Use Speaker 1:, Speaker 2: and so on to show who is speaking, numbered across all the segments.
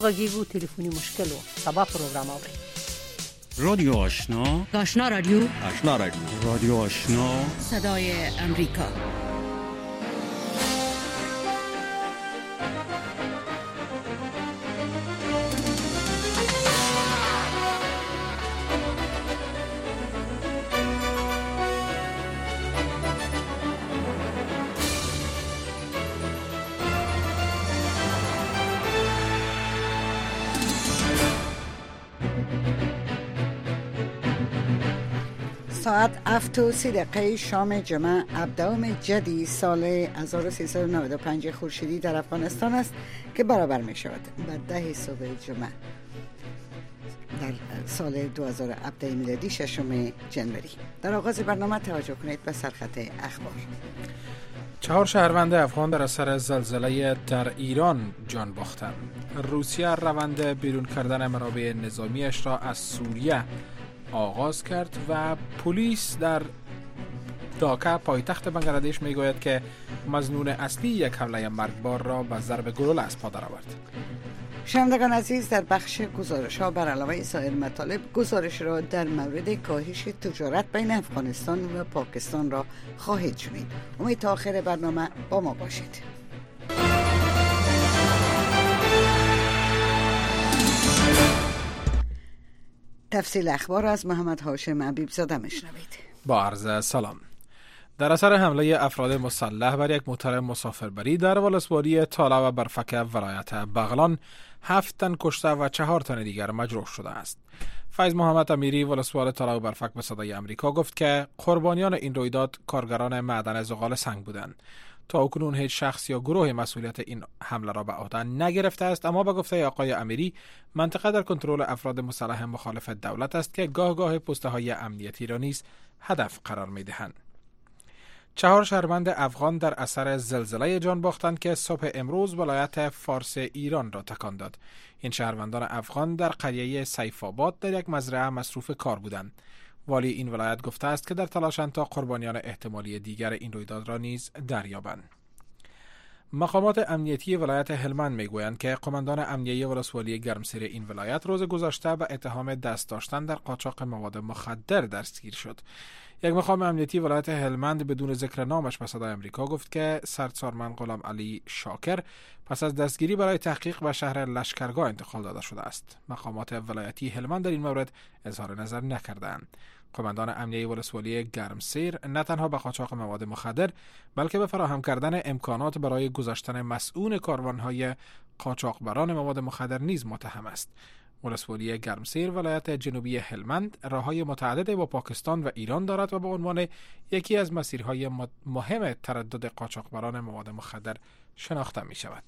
Speaker 1: غږیږو تلیفوني مشکل و سبا پروګرام اورئ.
Speaker 2: رادیو آشنا،
Speaker 3: آشنا رادیو،
Speaker 2: آشنا رادیو، رادیو آشنا،
Speaker 3: صدای امریکا.
Speaker 4: ساعت 7:30 شام جمعه 17 جدی سال 1395 خورشیدی در افغانستان است که برابر می شود با 10 صبح جمعه در سال 2017 میلادی 6 جنوری. در آغاز برنامه توجه کنید به سرخط اخبار.
Speaker 5: 4 شهروند افغان در اثر زلزله در ایران جان باختند. روسیه روند بیرون کردن منابع نظامیش را از سوریه آغاز کرد و پلیس در داکا پایتخت بنگلادش میگوید که مظنون اصلی یک حمله مرگبار را به ضرب گلوله از پا درآورد.
Speaker 4: شنوندگان عزیز، در بخش گزارش‌ها بر علاوه سایر مطالب گزارش را در مورد کاهش تجارت بین افغانستان و پاکستان را خواهید شنید. امید تا آخر برنامه با ما باشید. تفصیل اخبار از محمد هاشم حبیب زاده میشنوید.
Speaker 5: با عرض سلام. در اثر حمله افراد مسلح بر یک موتر مسافربری در ولسوالی تالا و برفک ولایت بغلان 7 تن کشته و 4 تن دیگر مجروح شده است. فیض محمد امیری ولسوال تالا و برفک به صدای امریکا گفت که قربانیان این رویداد کارگران معدن زغال سنگ بودند. تا اکنون هیچ شخص یا گروه مسئولیت این حمله را به عهده نگرفته است، اما به گفته آقای امیری منطقه در کنترل افراد مسلح مخالف دولت است که گاه گاه پسته های امنیتی را نیز هدف قرار می دهند. 4 شهروند افغان در اثر زلزله جان باختند که صبح امروز ولایت فارس ایران را تکان داد. این شهروندان افغان در قریه سیف آباد در یک مزرعه مصروف کار بودند. والی این ولایت گفته است که در تلاشند تا قربانیان احتمالی دیگر این رویداد را نیز دریابند. مقامات امنیتی ولایت هلمند میگویند که قماندان امنیتی ولسوالی گرمسیر این ولایت روز گذشته به اتهام دست داشتن در قاچاق مواد مخدر دستگیر شد. یک مقام امنیتی ولایت هلمند بدون ذکر نامش به صدای امریکا گفت که سرسامند غلام علی شاکر پس از دستگیری برای تحقیق به شهر لشکرگاه انتقال داده شده است. مقامات ولایتی هلمند در این مورد اظهار نظر نکردند. قماندان امنیتی ولسوالی گرمسیر نه تنها به قاچاق مواد مخدر بلکه به فراهم کردن امکانات برای گذاشتن مسئول کاروانهای قاچاقبران مواد مخدر نیز متهم است. ولسوالی گرمسیر ولایت جنوبی هلمند راههای متعدد با پاکستان و ایران دارد و به عنوان یکی از مسیرهای مهم تردد قاچاقبران مواد مخدر شناخته می شود.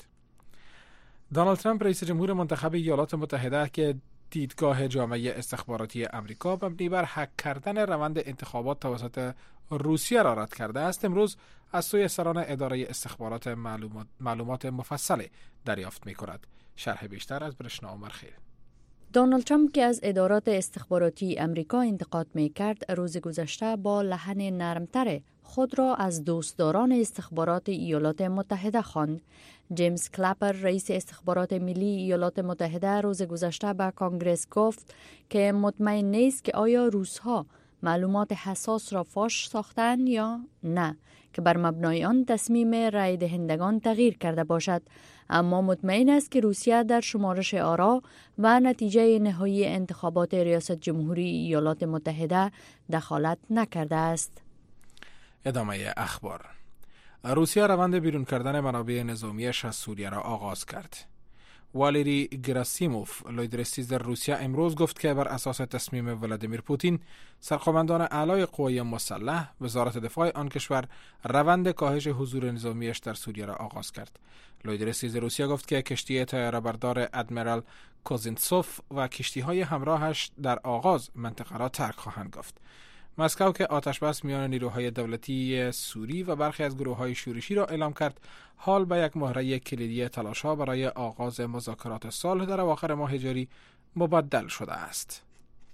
Speaker 5: دونالد ترامپ رئیس جمهور منتخب ایالات متحده که دیدگاه جامعه استخباراتی امریکا مبنی بر هک کردن روند انتخابات توسط روسیه را رد کرده است، امروز از سوی سران اداره استخبارات معلومات مفصل دریافت می کند. شرح بیشتر از برشنا عمرخیل.
Speaker 6: دونالد ترامپ که از ادارات استخباراتی امریکا انتقاد می کرد، روز گذشته با لحن نرمتر خود را از دوستداران استخبارات ایالات متحده خواند. جیمز کلپر رئیس استخبارات ملی ایالات متحده روز گذشته به کانگرس گفت که مطمئن نیست که آیا روس‌ها معلومات حساس را فاش ساختند یا نه که بر مبنای آن تصمیم رای دهندگان تغییر کرده باشد، اما مطمئن است که روسیه در شمارش آرا و نتیجه نهایی انتخابات ریاست جمهوری ایالات متحده دخالت نکرده است.
Speaker 5: ادامه اخبار. روسیه روند بیرون کردن منابع نظامیش از سوریه را آغاز کرد. والری گراسیموف لویدرستیز روسیه امروز گفت که بر اساس تصمیم ولادیمیر پوتین سرقماندان اعلای قوای مسلح وزارت دفاع آن کشور روند کاهش حضور نظامیش در سوریه را آغاز کرد. لویدرستیز روسیه گفت که کشتی طیاره‌بردار ادمیرال کوزینتسوف و کشتی‌های همراهش در آغاز منطقه را ترک خواهند گفت. مسکو که آتش‌بس میان نیروهای دولتی سوری و برخی از گروه‌های شورشی را اعلام کرد، حال به یک مهره کلیدی تلاش‌ها برای آغاز مذاکرات صلح در اواخر ماه جاری مبدل شده است.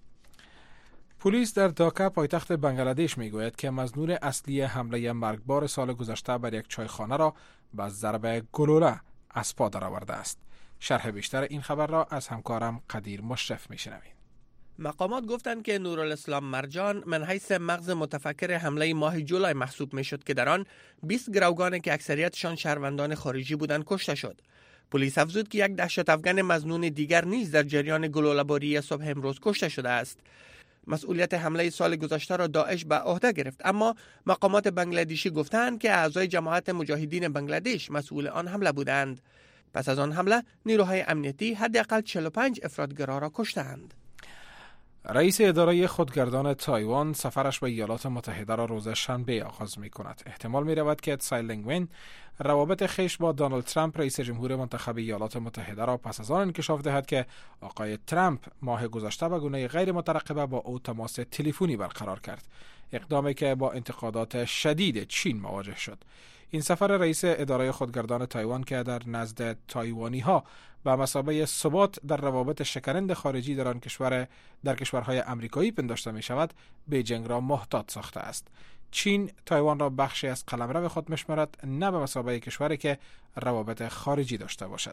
Speaker 5: پلیس در داکا پایتخت بنگلادش میگوید که مظنون اصلی حمله مرگبار سال گذشته بر یک چایخانه را با ضرب گلوله از پا درآورده است. شرح بیشتر این خبر را از همکارم قدیر مشرف میشنوید.
Speaker 7: مقامات گفتند که نورالاسلام مرجان من حیث مغز متفکر حمله ماه جولای محسوب میشد که در آن 20 گروگان که اکثریتشان شهروندان خارجی بودند کشته شد. پلیس افزود که یک دهشت افغان مظنون دیگر نیز در جریان گلوله‌باری صبح امروز کشته شده است. مسئولیت حمله سال گذشته را داعش به عهده گرفت، اما مقامات بنگلادیشی گفتند که اعضای جماعت مجاهدین بنگلادش مسئول آن حمله بودند. پس از آن حمله نیروهای امنیتی حداقل 45 افراطگرا را کشتند.
Speaker 5: رئیس اداره خودگردان تایوان سفرش به ایالات متحده را روز شنبه آغاز می کند. احتمال می رود که تسای لینگ روابط خویش با دونالد ترامپ رئیس جمهور منتخب ایالات متحده را پس از آن انکشاف دهد که آقای ترامپ ماه گذشته به گونه غیر مترقبه با او تماس تلفنی برقرار کرد، اقدامی که با انتقادات شدید چین مواجه شد. این سفر رئیس اداره خودگردان تایوان که در نزد تایوانی ها به مثابه ثبات در روابط شکرند خارجی در کشورهای امریکایی پنداشته می شود، بیجینگ را محتاط ساخته است. چین تایوان را بخشی از قلمرو خود می‌شمارد، نه به مثابه کشوری که روابط خارجی داشته باشد.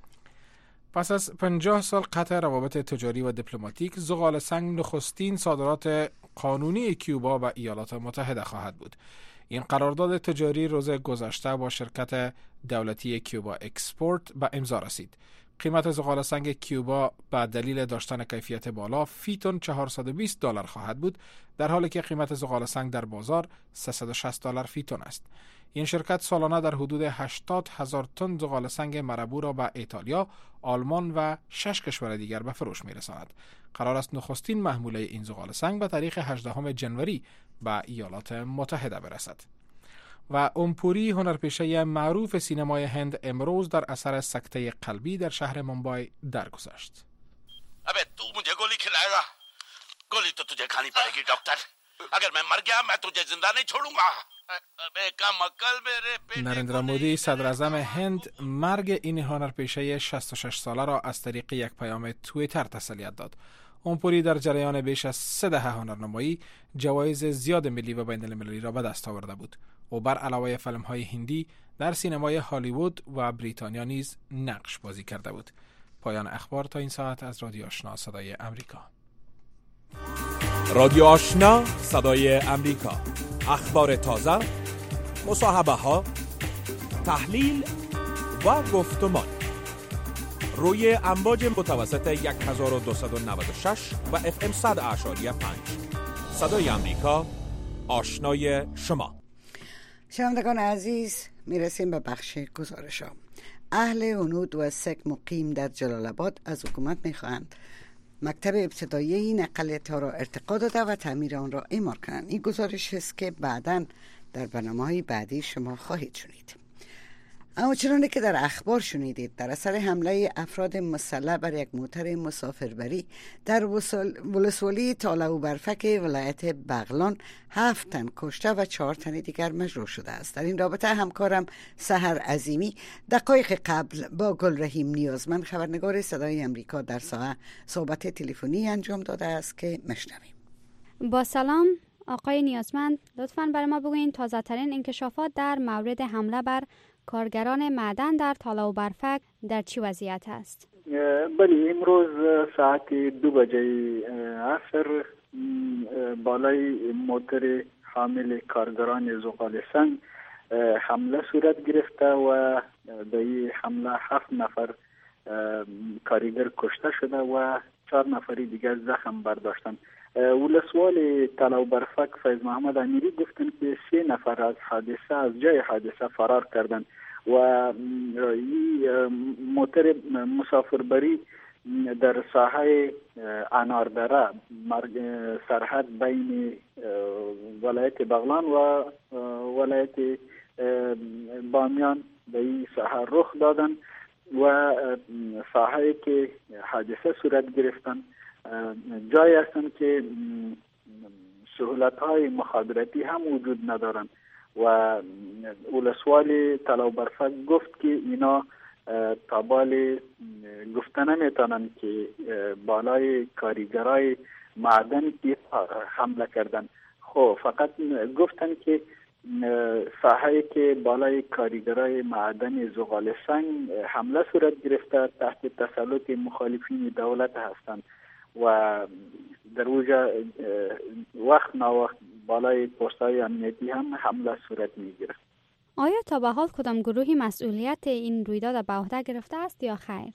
Speaker 5: پس از 50 سال قطع روابط تجاری و دیپلماتیک، زغال سنگ نخستین صادرات قانونی کیوبا به ایالات متحده خواهد بود. این قرارداد تجاری روز گذشته با شرکت دولتی کیوبا اکسپورت به امضا رسید. قیمت زغال سنگ کیوبا به دلیل داشتن کیفیت بالا فی تن $420 خواهد بود، در حالی که قیمت زغال سنگ در بازار $360 فی تن است. این شرکت سالانه در حدود 80,000 تن زغال سنگ مربوع را به ایتالیا، آلمان و 6 کشور دیگر به فروش می‌رساند. قرار است نخستین محموله این زغال سنگ به تاریخ 18 جنوری به ایالات متحده برسد. و امپوری هنرپیشه معروف سینمای هند امروز در اثر سکته قلبی در شهر ممبای درگذشت.
Speaker 8: ابے تو مجھے گولی کھلائے گا؟ گولی تو تجھے کھانی پڑے گی ڈاکٹر. اگر میں مر گیا میں تجھے زندہ نہیں چھوڑوں گا. ابے کم عقل میرے بیٹے.
Speaker 5: نریندرا مودی صدر اعظم هند مرگ این هنرپیشه 66 ساله را از طریق یک پیام توییتر تسلیت داد. امپوری در جریان بیش از 3 دهه هنرنمایی جوایز زیاد ملی و بین المللی را به دست آورده بود. او بر علاوه فیلم‌های هندی در سینمای هالیوود و بریتانیا نیز نقش بازی کرده بود. پایان اخبار تا این ساعت از رادیو آشنا صدای امریکا.
Speaker 9: رادیو آشنا صدای امریکا، اخبار تازه، مصاحبه‌ها، تحلیل و گفتمان روی امواج متوسط 1296 و FM 100.5 صدای امریکا، آشنای شما.
Speaker 4: شنوندگان عزیز، میرسیم به بخش گزارش‌ها. اهل هنود و سک مقیم در جلال آباد از حکومت می‌خواهند مکتب ابتدایی این اقلیت‌ها را ارتقا داده و تعمیر آن را اعمار کنند. این گزارش است که بعداً در برنامه‌های بعدی شما خواهید شنید. اما چنانه که در اخبار شنیدید، در اثر حمله افراد مسلح بر یک موتر مسافربری در ولسوالی تالا و برفک ولایت بغلان 7 تن کشته و 4 تن دیگر مجروح شده است. در این رابطه همکارم سحر عظیمی دقایق قبل با گلرحیم نیازمند خبرنگار صدای امریکا در ساحه صحبت تلفنی انجام داده است که میشنویم.
Speaker 10: با سلام آقای نیازمند، لطفاً برای ما بگویید تازه ترین انکشافات در مورد حمله بر کارگران معدن در تالا و برفک در چی وضعیت است؟
Speaker 11: بله، امروز ساعت 2 بجه عصر بالای موتر حامل کارگران زغال سنگ حمله صورت گرفته و در این حمله 7 نفر کارگر کشته شده و 4 نفر دیگر زخم برداشتن. ولسوال تالا و برفک فیض محمد امیری گفتن که 3 نفر از جای حادثه فرار کردند و این موتر مسافربری در ساحه اناردره سرحد بین ولایت بغلان و ولایت بامیان به این ساحه رخ دادن و ساحه که حادثه صورت گرفتن جایی هستند که سهولت‌های مخابراتی هم وجود ندارند و ولسوال تالا و برفک گفت که اینا تابال گفته نمیتونن که بالای کارگرای معدن که حمله کردن. خب فقط گفتن که ساحه‌ای که بالای کارگرای معدن زغال سنگ حمله صورت گرفته تحت تسلط مخالفین دولت هستند و در اوجا وقت ناوقت بالای پست‌های امنیتی هم حمله صورت میگیره.
Speaker 10: آیا تا به حال کدام گروهی مسئولیت این رویداد به عهده گرفته است یا خیر؟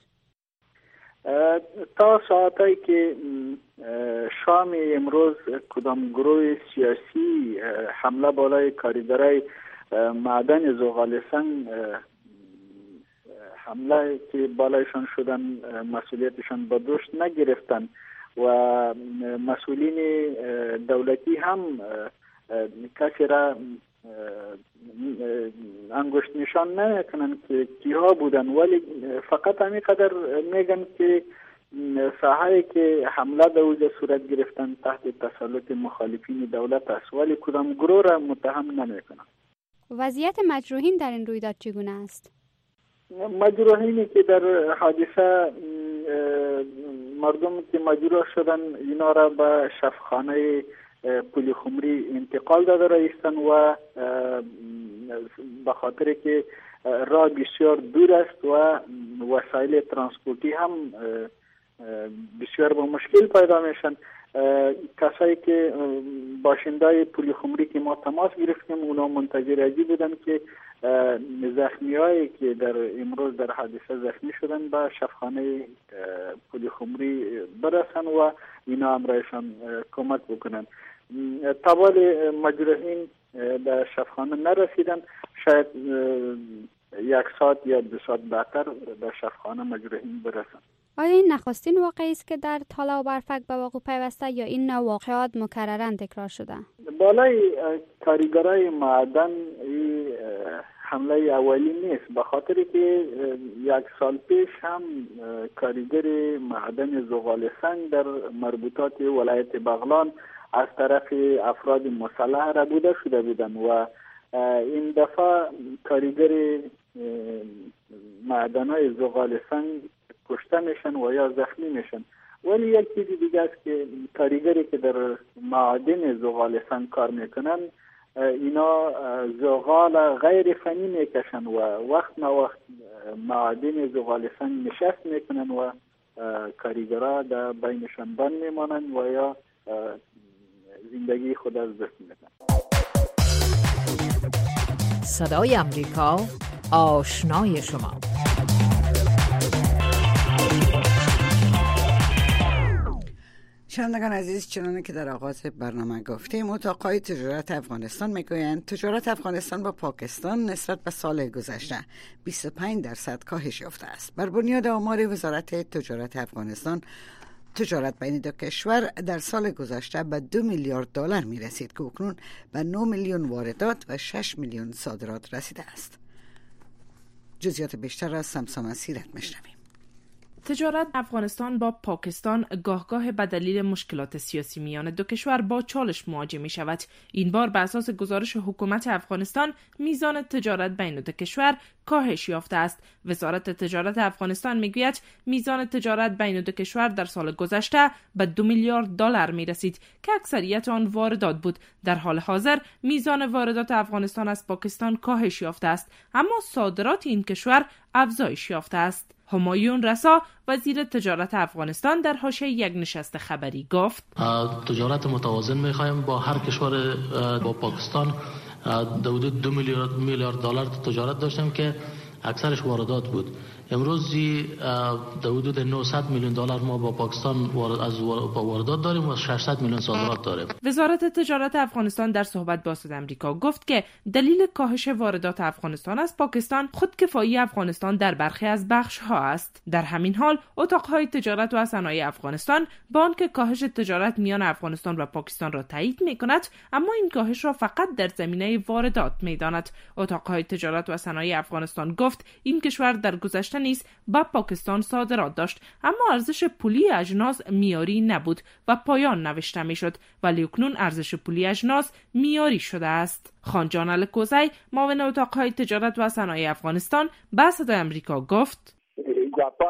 Speaker 11: تا ساعتی که شام امروز کدام گروه سیاسی حمله بالای کارگرای معدن زغال سنگ حمله که بالایشان شدن مسئولیتشان به دوش نگرفتن و مسئولین دولتی هم کسی را انگشت نشان نمیکنن که کیها بودن، ولی فقط همین قدر میگن که ساحه‌ای که حمله به اوج صورت گرفتن تحت تسلط مخالفین دولت است، ولی کدام گروه را متهم نمیکنن.
Speaker 10: وضعیت مجروحین در این رویداد چگونه است؟
Speaker 11: مجروحینی که در حادثه مردم که مجروح شدن اینا را به شفاخانه پلی خمری انتقال داده رایستن و به خاطر که راه بسیار دور است و وسایل ترانسپورتی هم بسیار با مشکل پیدا میشن. کسایی که باشندای پلی خمری که ما تماس گرفتیم اونا منتظر ازی بودن که زخمیایی که در امروز در حادثه زخمی شدن به شفاخانه پلی خمری برسن و اینا امرایشان کمک بکنن. طوال مجروحین به شفاخانه نرسیدن، شاید 1 ساعت یا 2 ساعت بعدتر به شفاخانه مجروحین برسن.
Speaker 10: آیا این نخستین واقعی است که در تالا و برفک به وقوع پیوسته یا این نوع واقعات مکرراً تکرار شده؟
Speaker 11: بالای کارگرای معدن حمله اولی نیست، به خاطر که 1 سال پیش هم کارگر معدن زغال سنگ در مربوطات ولایت بغلان از طرف افراد مسلح ربوده شده بودند و این دفعه کارگر معدن‌های زغال سنگ کشته میشن و یا زخمی میشن. ولی یک چیز دیگه است که کارگری که در معادن زغال سنگ کار میکنن اینا زغال غیر فنی میکشن و وقت نه وقت معادن زغال سنگ نشست میکنن و کارگرها در بینشان بند میمانن و یا زندگی خود از دست میدن.
Speaker 12: صدای امریکا، آشنای شما.
Speaker 4: شنوندگان عزیز، چنانه که در آغاز برنامه گفتیم، اتاقهای تجارت افغانستان میگویند تجارت افغانستان با پاکستان نسبت به سال گذشته 25% کاهش یافته است. بر بنیاد آمار وزارت تجارت افغانستان، تجارت بین دو کشور در سال گذشته به 2 میلیارد دلار می رسید که اکنون به 9 میلیون واردات و 6 میلیون صادرات رسیده است. جزئیات بیشتر از سمسام سیرت میشنویم.
Speaker 13: تجارت افغانستان با پاکستان گاهگاه به دلیل مشکلات سیاسی میان دو کشور با چالش مواجه می شود. این بار بر اساس گزارش حکومت افغانستان میزان تجارت بین دو کشور کاهش یافته است. وزارت تجارت افغانستان میگوید میزان تجارت بین دو کشور در سال گذشته به 2 میلیارد دلار می رسید که اکثریت آن واردات بود. در حال حاضر میزان واردات افغانستان از پاکستان کاهش یافته است، اما صادرات این کشور افزایش یافته است. همایون رسا وزیر تجارت افغانستان در حاشیه یک نشست خبری گفت
Speaker 14: تجارت متوازن می‌خوایم با هر کشور. با پاکستان حدود 2 میلیارد دلار تجارت داشتیم که اکثرش واردات بود. امروز در حدود 900 میلیون دلار ما با پاکستان از واردات داریم و 600 میلیون صادرات داریم.
Speaker 13: وزارت تجارت افغانستان در صحبت با صدای آمریکا گفت که دلیل کاهش واردات افغانستان از پاکستان خودکفایی افغانستان در برخی از بخش‌ها است. در همین حال اتاق‌های تجارت و صنایع افغانستان با آنکه کاهش تجارت میان افغانستان و پاکستان را تایید می‌کند، اما این کاهش را فقط در زمینه واردات می‌داند. اتاق‌های تجارت و صنایع افغانستان گفت این کشور در گذشته نیز با پاکستان صادرات داشت، اما ارزش پولی اجناس معیاری نبود و پایان نوشته میشد، ولی اکنون ارزش پولی اجناس معیاری شده است. خانجان الکوزی معاون اتاقهای تجارت و صنایع افغانستان به صدای آمریکا گفت
Speaker 15: اضافه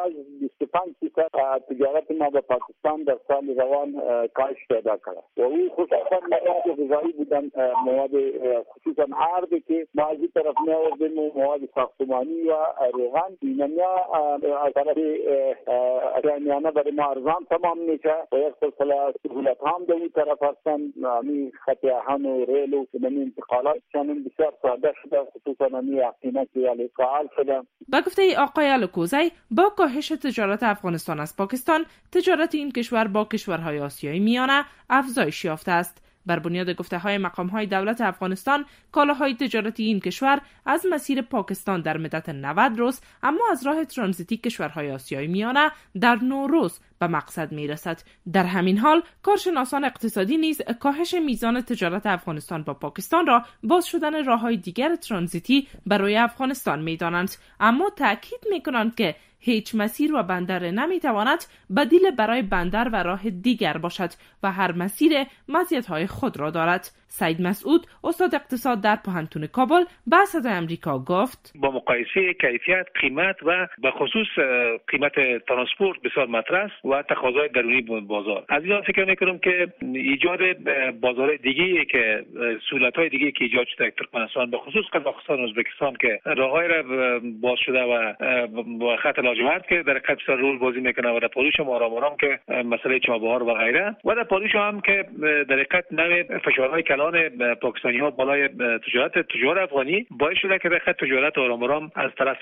Speaker 15: 25% تجارت ما با پاکستان در سال روان کاهش پیدا کرد و او خصوصا مواد غذایی بودن، مواد خصوصا ارد که ما از این طرف می آوردیم، مواد ساختمانی و روغن اینها از طرف ایرانیانه برای ما ارزان تمام میشه و یک سلسله سهولت هم در این طرف هستن. می خط آهن و ریل و انتقالات چنین بسیار ساده شده، خصوصا می اقیمه که علی فعال شده.
Speaker 13: با گفته آقای الکوزی، با کاهش تجارت افغانستان از پاکستان، تجارت این کشور با کشورهای آسیایی میانه افزایش یافته است. بر بنیاد گفته‌های مقام‌های دولت افغانستان، کالاهای تجارتی این کشور از مسیر پاکستان در مدت 90 روز اما از راه ترانزیتی کشورهای آسیایی میانه در 9 روز به مقصد میرسد. در همین حال کارشناسان اقتصادی نیز کاهش میزان تجارت افغانستان با پاکستان را باز شدن راه‌های دیگر ترانزیتی برای افغانستان می‌دانند، اما تاکید می‌کنند که هیچ مسیر و بندر نمیتواند بدیل برای بندر و راه دیگر باشد و هر مسیر مزیت‌های خود را دارد. سید مسعود، استاد اقتصاد در پوهنتون کابل، به صدای آمریکا گفت:
Speaker 16: با مقایسه کیفیت، قیمت و به خصوص قیمت ترانسپورت بسیار مطرح است و تقاضای درونی بازار. از این فکر می‌کنم که ایجاد بازار دیگه که سهولت‌های دیگه که ایجاد شده در ترکمنستان، به خصوص قزاقستان و ازبکستان که راههای را باز شده و با خط لاجورد که در خط بسیار رول بازی میکنه و در پاریس هم آرام که مسئله چابهار و غیره و در پاریس هم که در حقیقت نوع فشارهای کلان پاکستانی‌ها بالای تجارت افغانی باعث شده که در خط تجارت آرام از طرف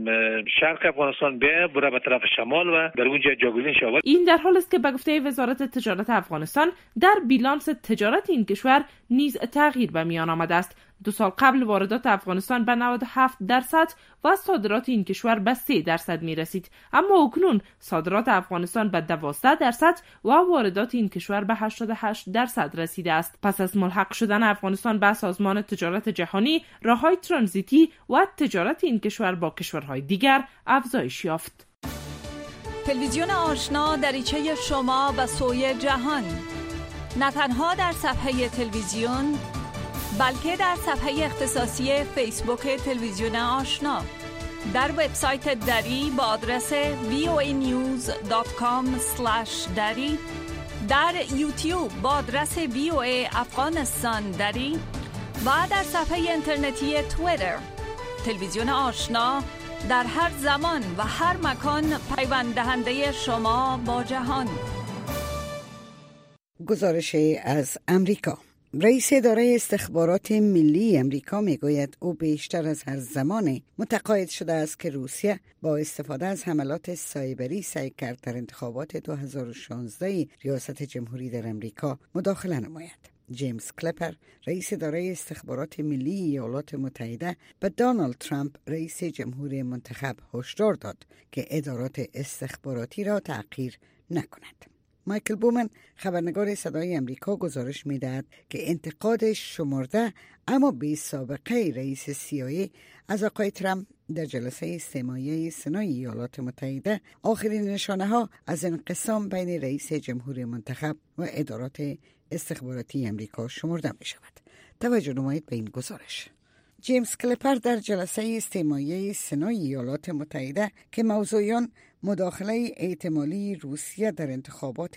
Speaker 16: شرق افغانستان بره به طرف شمال و در اونجا جاگزین شود.
Speaker 13: این در حالی است که به گفته وزارت تجارت افغانستان در بیلانس تجارت این کشور نیز تغییر به میان آمده است. 2 سال قبل واردات افغانستان به 97% و صادرات این کشور به 3% می رسید، اما اکنون صادرات افغانستان به 12% و واردات این کشور به 88% رسیده است. پس از ملحق شدن افغانستان به سازمان تجارت جهانی، راههای ترانزیتی و تجارت این کشور با کشورهای دیگر افزایش یافت.
Speaker 17: تلویزیون آشنا دریچه شما به سوی جهان، نه تنها در صفحه تلویزیون بلکه در صفحه اختصاصی فیسبوک تلویزیون آشنا، در وبسایت دری با آدرس voanews.com/dari، در یوتیوب با آدرس VOA افغانستان دری و در صفحه اینترنتی توییتر. تلویزیون آشنا در هر زمان و هر مکان پیوند دهنده شما با جهان.
Speaker 4: گزارش از امریکا. رئیس اداره استخبارات ملی امریکا میگوید او بیشتر از هر زمان متقاعد شده است که روسیه با استفاده از حملات سایبری سعی کرد در انتخابات 2016 ریاست جمهوری در امریکا مداخله نماید. جیمز کلپر، رئیس اداره استخبارات ملی ایالات متحده، به دونالد ترامپ رئیس جمهور منتخب هشدار داد که ادارات استخباراتی را تحقیر نکند. مایکل بومن، خبرنگار صدای امریکا، گزارش می‌دهد که انتقاد شمرده اما بی سابقه رئیس CIA از آقای ترامپ در جلسه استماعی سنای ایالات متحده آخرین نشانه‌ها از انقسام بین رئیس جمهور منتخب و ادارات استخباراتی امریکا شمرده می‌شود. توجه نمایید به این گزارش. جیمز کلپر در جلسه استماعی سنای ایالات متحده که موضوعیان مداخله احتمالی روسیه در انتخابات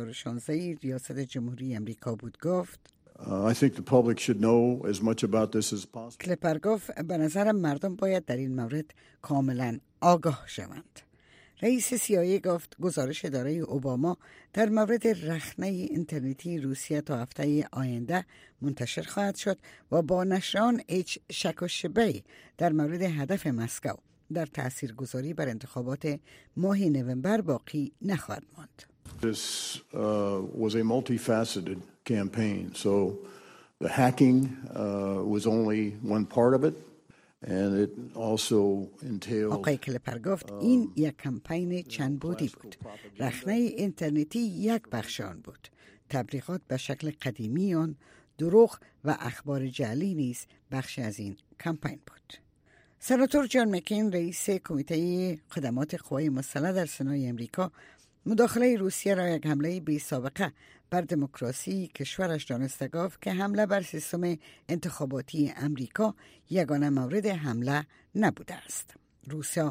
Speaker 4: 2016 ریاست جمهوری امریکا بود گفت:
Speaker 18: I think the public should know as much about this as possible.
Speaker 4: کلپر گفت به نظر مردم باید در این مورد کاملا آگاه شوند. رئیس CIA گفت گزارش اداره اوباما در مورد رخنه اینترنتی روسیه تا هفته آینده منتشر خواهد شد و با نشران هیچ شک و شبهه‌ای در مورد هدف مسکو در تاثیرگذاری بر انتخابات ماه نوامبر باقی نخواهد ماند.
Speaker 18: This was a multifaceted campaign, so the hacking was only one part of it. And it also entailed
Speaker 4: آقای کلپر گفت این یک کمپین چند بودی بود. رخنه اینترنتی یک بخش آن بود. تبلیغات به شکل قدیمی آن، دروغ و اخبار جعلی نیز بخش از این کمپین بود. سناتور جان مکین، رئیس کمیته خدمات قوای مسلح در سنای امریکا، مداخله روسیه را یک حمله بی سابقه بر دموکراسی کشورش دانسته گفت که حمله بر سیستم انتخاباتی امریکا یگانه مورد حمله نبوده است. روسیه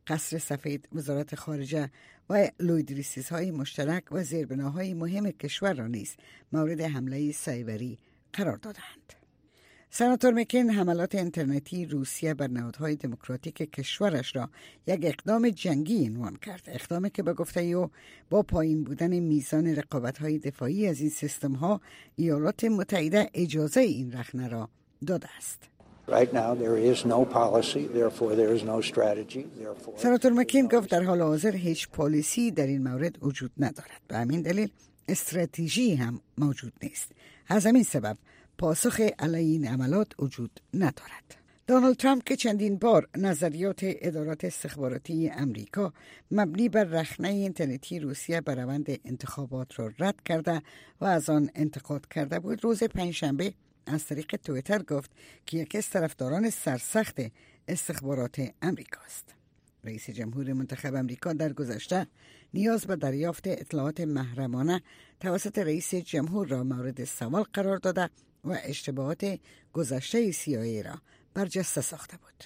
Speaker 4: قصر سفید، وزارت خارجه و لویدریسیزهای مشترک و زیربناهای مهم کشور را نیز مورد حمله سایبری قرار دادند. سناتور مکین حملات اینترنتی روسیه بر نهادهای دموکراتیک کشورش را یک اقدام جنگی عنوان کرد، اقدامی که به گفته او با پایین بودن میزان رقابت‌های دفاعی از این سیستم‌ها ایالات متحده اجازه این رخنه را داده است.
Speaker 19: Right now there is no policy, therefore there is no strategy.
Speaker 4: سناتور مکین گفت در حال حاضر هیچ پالیسی در این مورد وجود ندارد. به همین دلیل استراتژی هم موجود نیست. از همین سبب پاسخ علیه این عملات وجود ندارد. دونالد ترامپ که چندین بار نظریات ادارات استخباراتی امریکا مبنی بر رخنه اینترنتی روسیه بر روند انتخابات را رد کرده و از آن انتقاد کرده بود، روز پنجشنبه از طریق توییتر گفت که یکی از طرفداران سرسخت استخبارات امریکا است. رئیس جمهور منتخب امریکا در گذشته نیاز به دریافت اطلاعات محرمانه توسط رئیس جمهور را مورد سوال قرار داده و اشتباهات گذشته CIA را برجسته ساخته بود.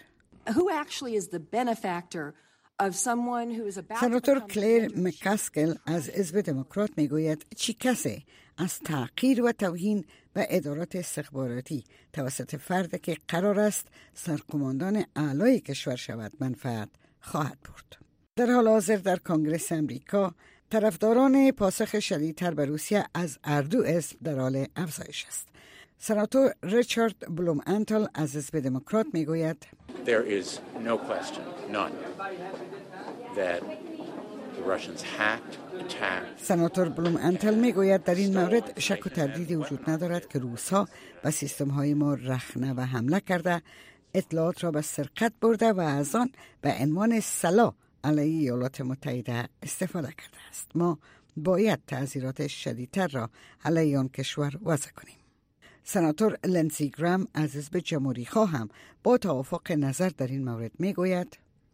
Speaker 4: سناتور کلیر مکاسکل از حزب دموکرات میگوید چی کسی از تحقیر و توهین به ادارات استخباراتی توسط فرد که قرار است سرقماندان اعلای کشور شود منفعت خواهد برد. در حال حاضر در کنگره امریکا طرفداران پاسخ شدیدتر به روسیه از هر دو حزب در حال افزایش است. سناتور ریچارد بلوم انتل از حزب دموکرات میگوید
Speaker 20: There is no question, none, that the Russians hacked, attacked.
Speaker 4: سناتور بلوم انتل میگوید در این مورد شک و تردیدی وجود ندارد که روس‌ها به سیستم‌های ما رخنه و حمله کرده، اطلاعات را به سرقت برده و از آن به عنوان سلاح علیه ایالات متحده استفاده کرده است. ما باید تعزیرات شدیدتر را علیه آن کشور وضع کنیم. سناتور لنسی گرام از حزب جمهوری خواه هم با توافق نظر در این مورد میگوید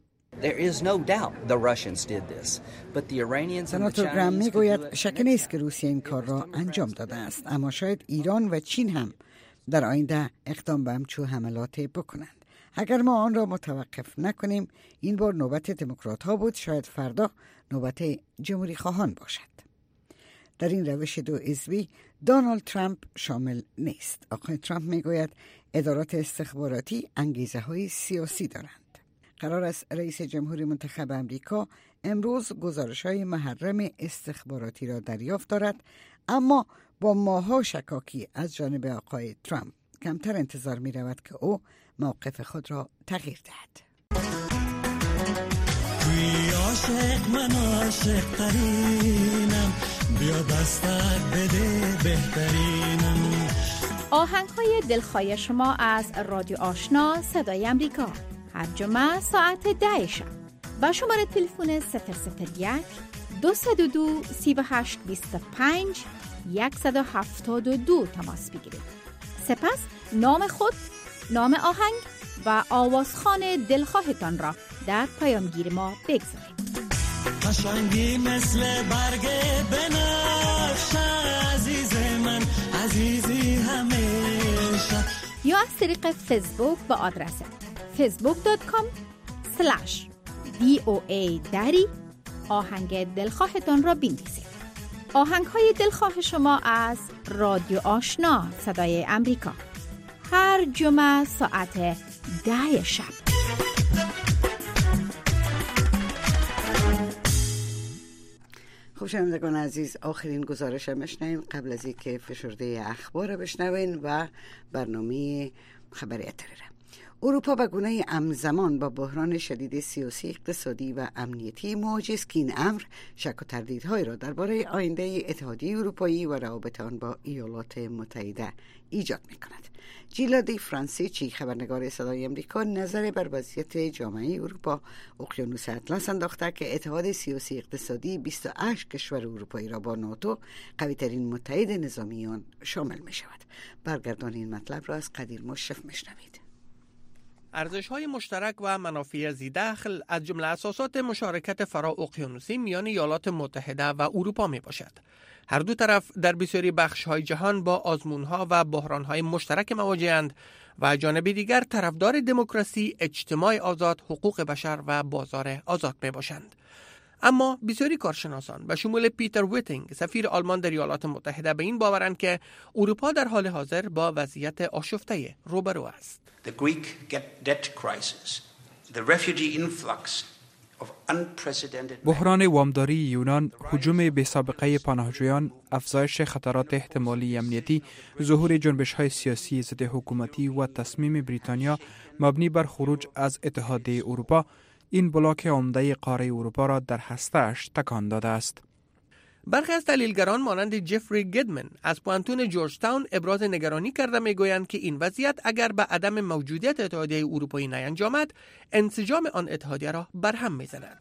Speaker 4: سناتور گرام میگوید شک نیست که روسیه این کار را انجام داده است، اما شاید ایران و چین هم در آینده اقدام به همچو حملات بکنند. اگر ما آن را متوقف نکنیم، این بار نوبت دموکرات ها بود، شاید فردا نوبت جمهوری خواهان باشد. در این روش دو حزبی دونالد ترامپ شامل نیست. آقای ترامپ میگوید ادارات استخباراتی انگیزه های سیاسی دارند. قرار است رئیس جمهور منتخب امریکا امروز گزارش های محرم استخباراتی را دریافت دارد، اما با ماها شکاکی از جانب آقای ترامپ کمتر انتظار می رود که او موقف خود را تغییر دهد.
Speaker 21: عاشق من عاشق ترینم، بیا دستت بده بهترینم.
Speaker 22: آهنگ‌های دلخواه شما از رادیو آشنا صدای امریکا هر جمعه ساعت 10 شب با شماره تلفن 001 222 3825 172 تماس بگیرید. سپس نام خود، نام آهنگ و آوازخوان دلخواهتان را در پیامگیر ما بگذارید.
Speaker 21: قشنگی مثل برگ بنفشه، عزیز من عزیزی همیشه.
Speaker 22: یا از طریق فیسبوک با آدرس facebook.com/VOA دری آهنگ دلخواهتان را بنویسید. آهنگ های دلخواه شما از رادیو آشنا صدای امریکا هر جمعه ساعت 10 شب.
Speaker 4: خب شنوندگان عزیز، آخرین گزارش بشنویم قبل از اینکه فشرده اخبار بشنوین و برنامه خبری اطلاع. اروپا به گونه همزمان با بحران شدید سیاسی، اقتصادی و امنیتی مواجه است که این امر شک و تردیدهای را درباره آینده اتحادیه اروپایی و روابط آن با ایالات متحده ایجاد می‌کند. جیلا دی فرانسیچی، خبرنگار صدای آمریکا، نظر بر وضعیت جامعه اروپا اقیانوس اطلس انداخته که اتحاد سیاسی اقتصادی 28 کشور اروپایی را با ناتو قوی‌ترین متحد نظامی آن شامل می‌شود. برگردان این مطلب را از قدیر مشرف می‌شنوید.
Speaker 7: ارزش‌های مشترک و منافع ذی‌دخل از جمله اساسات مشارکت فرااقیانوسی میان ایالات متحده و اروپا میباشد. هر دو طرف در بسیاری بخش‌های جهان با آزمون‌ها و بحران‌های مشترک مواجه‌اند و جانب دیگر طرفدار دموکراسی، اجتماع آزاد، حقوق بشر و بازار آزاد میباشند. اما بسیاری کارشناسان به شمول پیتر ویتینگ سفیر آلمان در ایالات متحده به این باورند که اروپا در حال حاضر با وضعیت آشفته روبرو است.
Speaker 1: The Greek debt crisis, the refugee influx of unprecedented
Speaker 2: بحران وامداری یونان، هجوم بی‌سابقه پناهجویان، افزایش خطرات احتمالی امنیتی، ظهور جنبش‌های سیاسی ضد حکومتی و تصمیم بریتانیا مبنی بر خروج از اتحادیه اروپا، این بلاک عمده قاره اروپا را در هسته‌اش تکان داده است.
Speaker 7: برخی از تحلیلگران مانند جفری گیدمن از پوانتون جورج تاون ابراز نگرانی کرده میگویند که این وضعیت اگر به عدم موجودیت اتحادیه اروپایی نینجامد، انسجام آن اتحادیه را برهم میزند.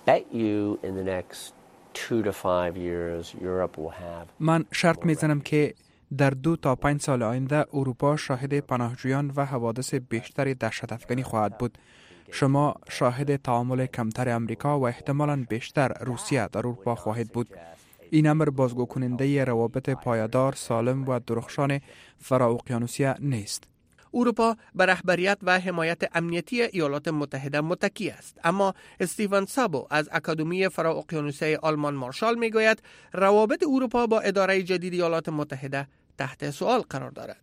Speaker 2: من شرط میزنم که در 2 تا 5 سال آینده اروپا شاهد پناهجویان و حوادث بیشتری دهشت‌افکنی خواهد بود. شما شاهد تعامل کمتر امریکا و احتمالاً بیشتر روسیه در اروپا خواهید بود. این امر بازگو کننده روابط پایدار، سالم و درخشان فرااقیانوسی نیست.
Speaker 7: اروپا به رهبریت و حمایت امنیتی ایالات متحده متکی است، اما استیون سابو از اکادمی فرااقیانوسی آلمان مارشال میگوید روابط اروپا با اداره جدید ایالات متحده تحت سوال قرار دارد.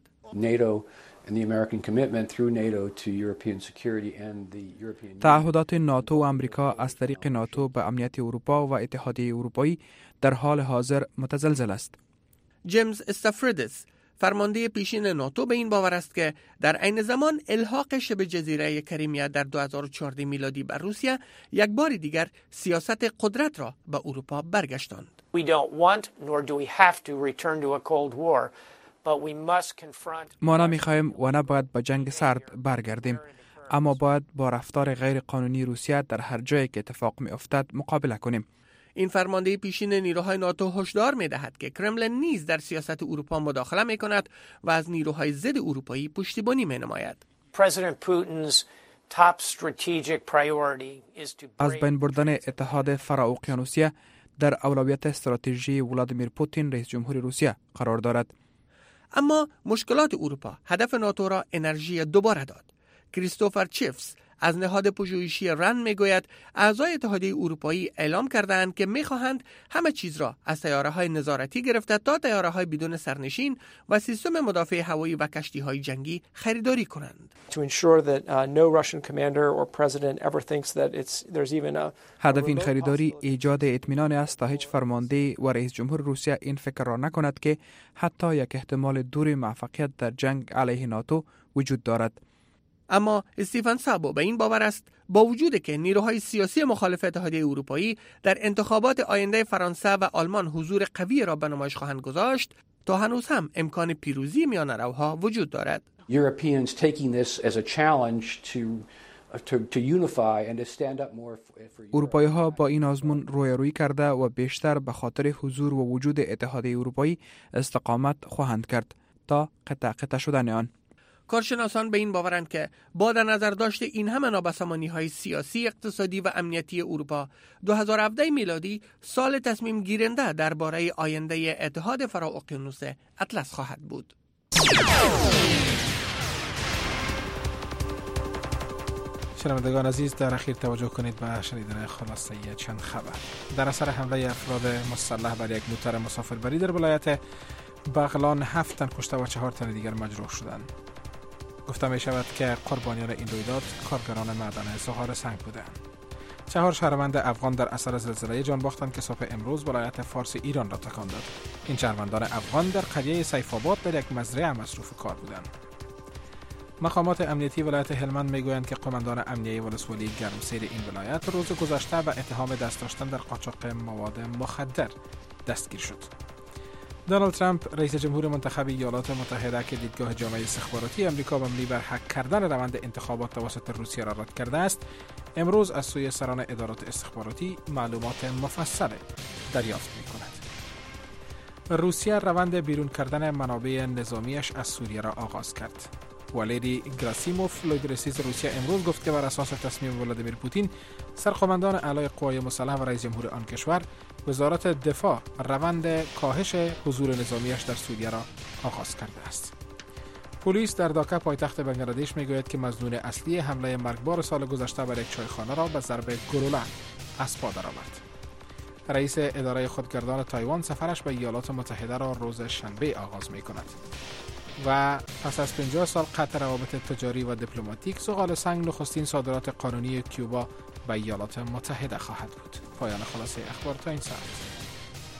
Speaker 2: تعهدات ناتو و امریکا از طریق ناتو به امنیت اروپا و اتحادیه اروپایی در حال حاضر متزلزل است.
Speaker 7: جیمز استافردس فرمانده پیشین ناتو به این باور است که در عین زمان الحاق شبه جزیره کریمیا در 2014 میلادی بر روسیه یک بار دیگر سیاست قدرت را به اروپا برگشتاند.
Speaker 23: We don't want nor do we have to return to a cold war.
Speaker 2: ما نمیخوایم و نباید به جنگ سرد برگردیم، اما باید با رفتار غیر قانونی روسیه در هر جایی که اتفاق می افتد مقابله کنیم.
Speaker 7: این فرمانده پیشین نیروهای ناتو هشدار می دهد که کرملین نیز در سیاست اروپا مداخله می کند و از نیروهای ضد اروپایی پشتیبانی می نماید.
Speaker 2: از بین بردن اتحاد فرااقیانوسی در اولویت استراتژی ولادیمیر پوتین رئیس جمهور روسیه قرار دارد.
Speaker 7: اما مشکلات اروپا هدف ناتو را انرژی دوباره داد. کریستوفر چیفز از نهاد پژوهشی رند میگوید اعضای اتحادیه اروپایی اعلام کردند که میخواهند همه چیز را از طیاره‌های نظارتی گرفته تا طیاره‌های بدون سرنشین و سیستم مدافع هوایی و کشتی‌های جنگی خریداری کنند.
Speaker 2: هدف این خریداری ایجاد اطمینان است تا هیچ فرمانده و رئیس جمهور روسیه این فکر را نکند که حتی یک احتمال دور موفقیت در جنگ علیه ناتو وجود دارد.
Speaker 7: اما استیفن سابو به این باور است با وجود که نیروهای سیاسی مخالف اتحادیه اروپایی در انتخابات آینده فرانسه و آلمان حضور قوی را به نمایش خواهند گذاشت، تا هنوز هم امکان پیروزی میانروها وجود دارد.
Speaker 2: اروپایی ها با این آزمون رویارویی کرده و بیشتر به خاطر حضور و وجود اتحادیه اروپایی استقامت خواهند کرد تا قطع شدن آن.
Speaker 7: کارشناسان به این باورند که با در نظر داشت این همه نابسامانی‌های سیاسی، اقتصادی و امنیتی اروپا، 2017 میلادی سال تصمیم گیرنده درباره آینده اتحاد فرااقیانوس اطلس خواهد بود.
Speaker 5: شنوندگان عزیز، در اخیر توجه کنید به شنیدن خلاصه چند خبر. در اثر حمله افراد مسلح بر یک موتر مسافربری در ولایت بغلان 7 تن کشته و 4 تن دیگر مجروح شدند. گفته می شود که قربانیان این رویداد کارگران معدن زغال سنگ بودند. 4 شهروند افغان در اثر زلزله جان باختند که صبح امروز ولایت فارس ایران را تکان داد. این شهروندان افغان در قریه سیف‌آباد در یک مزرعه مصروف کار بودند. مقامات امنیتی ولایت هلمند میگویند که قماندان امنیه ولسوالی گرمسیر این ولایت روز گذشته به اتهام دست داشتن در قاچاق مواد مخدر دستگیر شد. دونالد ترامپ رئیس جمهور منتخب ایالات متحده که دیدگاه جامعه استخباراتی امریکا مبنی بر حک کردن روند انتخابات توسط روسیه را رد کرده است، امروز از سوی سران ادارات استخباراتی معلومات مفصل دریافت می‌کند. روسیه روند بیرون کردن منابع نظامیش از سوریه را آغاز کرد. والری گراسیموف، لویدرسیز روسیه امروز گفت که بر اساس تصمیم ولادیمیر پوتین، سرقومندان اعلای قوای مسلح و رئیس جمهور آن کشور، وزارت دفاع روند کاهش حضور نظامیش در سوریه را آغاز کرده است. پلیس در داکا پایتخت بنگلادش میگوید که مظنون اصلی حمله مرگبار سال گذشته بر یک چایخانه را به ضرب گلوله از پا درآورد. رئیس اداره خودگردان تایوان سفرش به ایالات متحده را روز شنبه آغاز می کند و پس از 50 سال قطع روابط تجاری و دیپلماتیک، زغال سنگ نخستین صادرات قانونی کیوبا به ایالات متحده خواهد بود. پایان خلاصه اخبار تا این ساعت.